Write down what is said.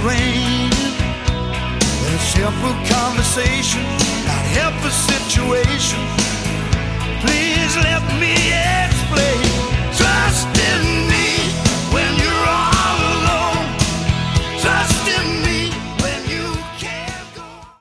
rain. In a simple conversation, not help a situation. Please let me in.